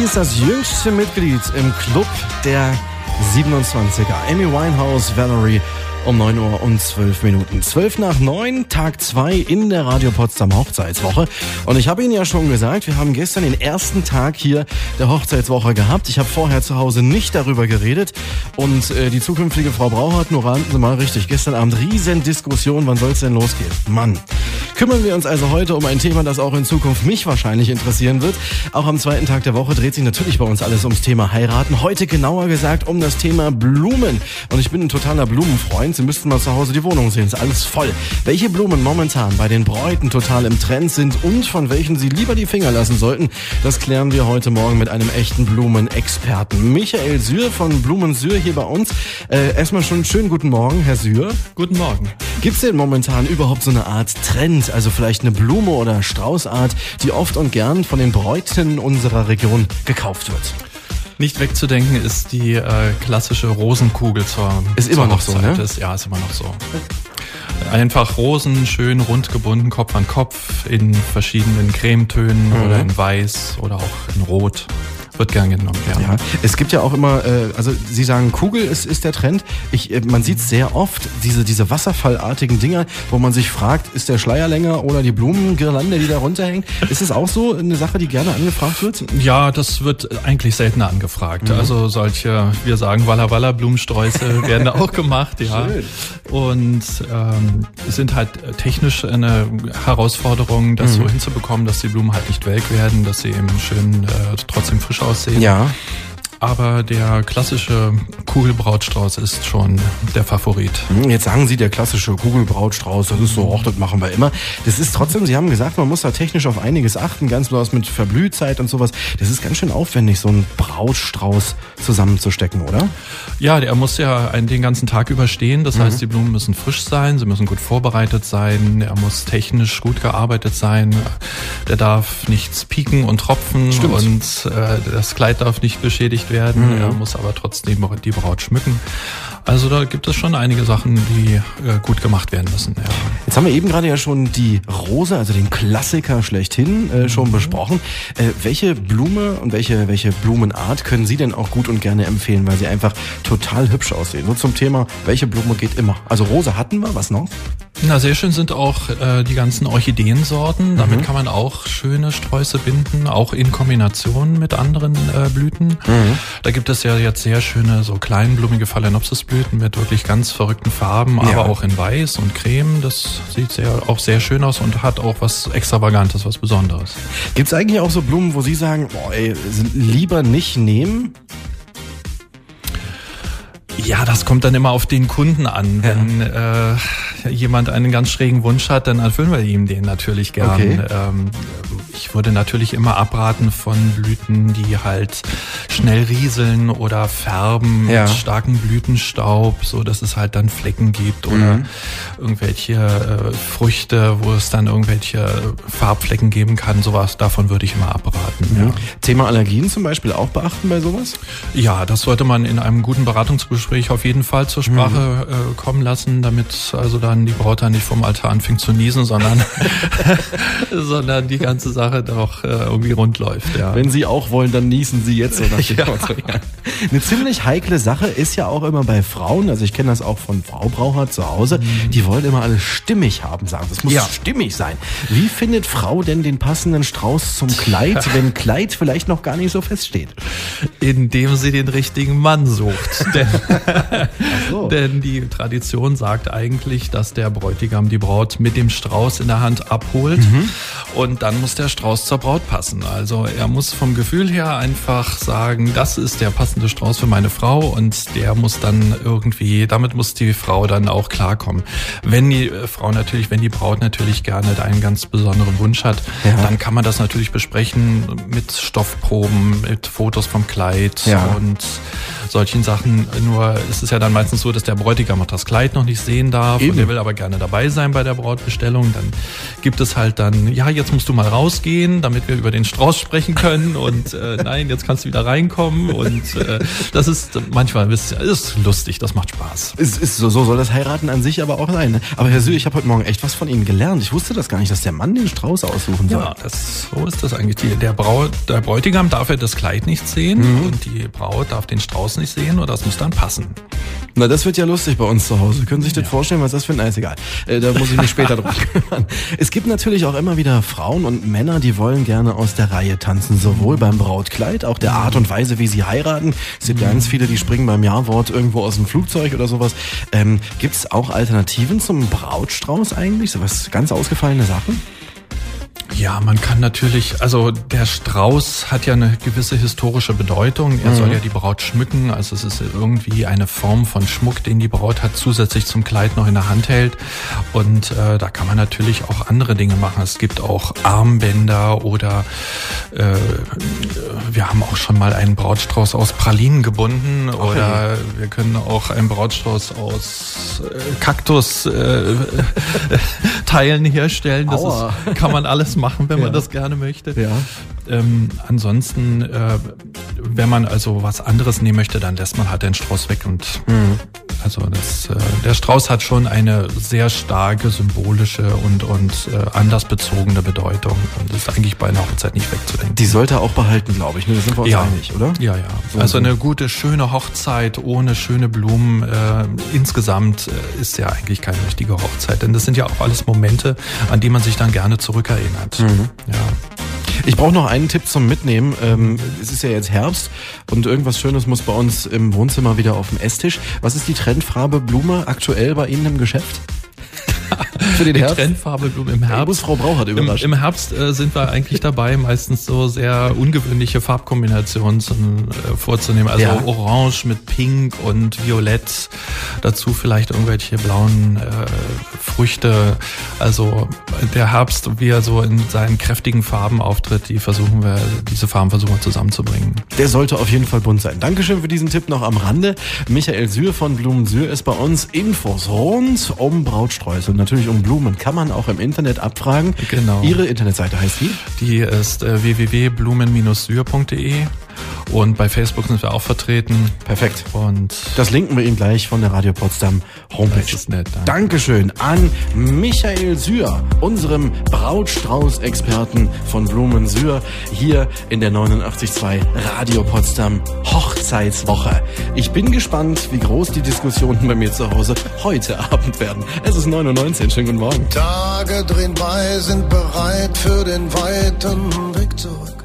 ist das jüngste Mitglied im Club der 27er. Amy Winehouse, Valerie, um 9 Uhr und 12 Minuten. 12 nach 9, Tag 2 in der Radio Potsdam Hochzeitswoche. Und ich habe Ihnen ja schon gesagt, wir haben gestern den ersten Tag hier der Hochzeitswoche gehabt. Ich habe vorher zu Hause nicht darüber geredet. Und die zukünftige Frau Brauhardt, nur raten Sie mal richtig, gestern Abend riesen Diskussion, wann soll es denn losgehen? Mann. Kümmern wir uns also heute um ein Thema, das auch in Zukunft mich wahrscheinlich interessieren wird. Auch am zweiten Tag der Woche dreht sich natürlich bei uns alles ums Thema Heiraten. Heute genauer gesagt um das Thema Blumen. Und ich bin ein totaler Blumenfreund. Sie müssten mal zu Hause die Wohnung sehen, ist alles voll. Welche Blumen momentan bei den Bräuten total im Trend sind und von welchen Sie lieber die Finger lassen sollten, das klären wir heute Morgen mit einem echten Blumenexperten. Michael Sühr von Blumen Sühr hier bei uns. Erstmal schon schönen guten Morgen, Herr Sühr. Guten Morgen. Gibt's denn momentan überhaupt so eine Art Trend, also vielleicht eine Blume oder Straußart, die oft und gern von den Bräuten unserer Region gekauft wird? Nicht wegzudenken ist die klassische Rosenkugel zur Ist immer noch so, ne? Ist immer noch so. Einfach Rosen, schön rund gebunden, Kopf an Kopf, in verschiedenen Cremetönen oder in Weiß oder auch in Rot. Wird gern genommen, ja. Es gibt ja auch immer, also Sie sagen, Kugel ist der Trend. Man sieht sehr oft diese wasserfallartigen Dinger, wo man sich fragt, ist der Schleier länger oder die Blumengirlande, die da runterhängt? Ist es auch so eine Sache, die gerne angefragt wird? Ja, das wird eigentlich seltener angefragt. Also solche, wir sagen Walla Walla Blumensträuße werden da auch gemacht, ja. Schön. Und sind halt technisch eine Herausforderung, das so hinzubekommen, dass die Blumen halt nicht welk werden, dass sie eben schön trotzdem frisch aussehen. Ja. Aber der klassische Kugelbrautstrauß ist schon der Favorit. Jetzt sagen Sie, der klassische Kugelbrautstrauß, das ist so, das machen wir immer. Das ist trotzdem, Sie haben gesagt, man muss da technisch auf einiges achten, ganz besonders mit Verblühzeit und sowas. Das ist ganz schön aufwendig, so einen Brautstrauß zusammenzustecken, oder? Ja, der muss ja den ganzen Tag überstehen. Das heißt, die Blumen müssen frisch sein, sie müssen gut vorbereitet sein, er muss technisch gut gearbeitet sein, der darf nichts pieken und tropfen. Stimmt. Und das Kleid darf nicht beschädigt werden, er muss aber trotzdem die Braut schmücken. Also da gibt es schon einige Sachen, die gut gemacht werden müssen. Ja. Jetzt haben wir eben gerade ja schon die Rose, also den Klassiker schlechthin, schon besprochen. Welche Blume und welche Blumenart können Sie denn auch gut und gerne empfehlen, weil sie einfach total hübsch aussehen? So zum Thema, welche Blume geht immer? Also Rose hatten wir, was noch? Na, sehr schön sind auch die ganzen Orchideensorten. Damit kann man auch schöne Sträuße binden, auch in Kombination mit anderen Blüten. Da gibt es ja jetzt sehr schöne, so kleinblumige Phalaenopsis-Blüten mit wirklich ganz verrückten Farben, aber auch in Weiß und Creme. Das sieht auch sehr schön aus und hat auch was Extravagantes, was Besonderes. Gibt's eigentlich auch so Blumen, wo Sie sagen, lieber nicht nehmen? Ja, das kommt dann immer auf den Kunden an. Wenn jemand einen ganz schrägen Wunsch hat, dann erfüllen wir ihm den natürlich gern. Okay. Ich würde natürlich immer abraten von Blüten, die halt schnell rieseln oder färben mit starkem Blütenstaub, so dass es halt dann Flecken gibt oder irgendwelche Früchte, wo es dann irgendwelche Farbflecken geben kann. Sowas, davon würde ich immer abraten. Ja. Thema Allergien zum Beispiel auch beachten bei sowas? Ja, das sollte man in einem guten Beratungsgespräch auf jeden Fall zur Sprache kommen lassen, damit also dann die Braut dann nicht vom Altar anfängt zu niesen, sondern sondern die ganze Sache doch irgendwie rund läuft. Ja. Wenn Sie auch wollen, dann niesen Sie jetzt. So nach dem Motto, Eine ziemlich heikle Sache ist ja auch immer bei Frauen, also ich kenne das auch von Frau Brauhardt zu Hause, die wollen immer alles stimmig haben, sagen, das muss stimmig sein. Wie findet Frau denn den passenden Strauß zum Kleid, wenn Kleid vielleicht noch gar nicht so feststeht? Indem sie den richtigen Mann sucht. Denn die Tradition sagt eigentlich, dass der Bräutigam die Braut mit dem Strauß in der Hand abholt und dann muss der Strauß zur Braut passen. Also er muss vom Gefühl her einfach sagen, das ist der passende Strauß für meine Frau und der muss dann irgendwie, damit muss die Frau dann auch klarkommen. Wenn die Braut natürlich gerne einen ganz besonderen Wunsch hat, dann kann man das natürlich besprechen mit Stoffproben, mit Fotos vom Kleid und solchen Sachen. Nur ist es ja dann meistens so, dass der Bräutigam auch das Kleid noch nicht sehen darf. Eben. Und der will aber gerne dabei sein bei der Brautbestellung. Dann gibt es halt dann, ja, jetzt musst du mal rausgehen, damit wir über den Strauß sprechen können. Und nein, jetzt kannst du wieder reinkommen. Und das ist manchmal ist lustig, das macht Spaß. So soll das Heiraten an sich aber auch sein. Ne? Aber Herr Sühr, ich habe heute Morgen echt was von Ihnen gelernt. Ich wusste das gar nicht, dass der Mann den Strauß aussuchen soll. Ja, so ist das eigentlich. Der Bräutigam darf ja das Kleid nicht sehen und die Braut darf den Strauß nicht sehen oder das muss dann passen. Na, das wird ja lustig bei uns zu Hause. Können Sie sich das vorstellen, was das für ein... Ist egal. Da muss ich mich später drum kümmern. Es gibt natürlich auch immer wieder Frauen und Männer, die wollen gerne aus der Reihe tanzen. Sowohl beim Brautkleid, auch der Art und Weise, wie sie heiraten. Es gibt ganz viele, die springen beim Ja-Wort irgendwo aus dem Flugzeug oder sowas. Gibt es auch Alternativen zum Brautstrauß eigentlich? So was ganz ausgefallene Sachen? Ja, man kann natürlich, also der Strauß hat ja eine gewisse historische Bedeutung. Er soll ja die Braut schmücken, also es ist irgendwie eine Form von Schmuck, den die Braut hat, zusätzlich zum Kleid noch in der Hand hält. Und da kann man natürlich auch andere Dinge machen. Es gibt auch Armbänder oder wir haben auch schon mal einen Brautstrauß aus Pralinen gebunden oder wir können auch einen Brautstrauß aus Kaktusteilen herstellen. Das kann man alles machen, wenn man das gerne möchte. Ja. Ansonsten, wenn man also was anderes nehmen möchte, dann lässt man halt den Strauß weg und also der Strauß hat schon eine sehr starke symbolische und anlassbezogene Bedeutung und ist eigentlich bei einer Hochzeit nicht wegzudenken. Die sollte er auch behalten, glaube ich. Ne? Da sind wir uns einig, oder? Ja. Also eine gute, schöne Hochzeit ohne schöne Blumen insgesamt ist ja eigentlich keine richtige Hochzeit, denn das sind ja auch alles Momente, an die man sich dann gerne zurückerinnert. Ja. Ich brauche noch einen Tipp zum Mitnehmen. Es ist ja jetzt Herbst und irgendwas Schönes muss bei uns im Wohnzimmer wieder auf dem Esstisch. Was ist die Trendfarbe Blume aktuell bei Ihnen im Geschäft? Für den Herbst? Die Trendfarbe Blume im Herbst. Frau Brauch hat überrascht. Im Herbst sind wir eigentlich dabei, meistens so sehr ungewöhnliche Farbkombinationen vorzunehmen. Also Orange mit Pink und Violett. Dazu vielleicht irgendwelche blauen Früchte. Also der Herbst, wie er so in seinen kräftigen Farben auftritt, diese Farben versuchen wir zusammenzubringen. Der sollte auf jeden Fall bunt sein. Dankeschön für diesen Tipp noch am Rande. Michael Sühr von Blumen Sühr ist bei uns. Infos rund um Brautsträuße und natürlich um Blumen kann man auch im Internet abfragen. Genau. Ihre Internetseite heißt wie? Die ist www.blumen-syr.de und bei Facebook sind wir auch vertreten. Perfekt. Und das linken wir Ihnen gleich von der Radio Potsdam Homepage. Das ist nett. Dankeschön an Michael Sühr, unserem Brautstrauß-Experten von Blumen Sühr, hier in der 89.2 Radio Potsdam Hochzeitswoche. Ich bin gespannt, wie groß die Diskussionen bei mir zu Hause heute Abend werden. Es ist 9:19 Uhr. Schönen guten Morgen. Tage drehen bei, sind bereit für den weiten Weg zurück.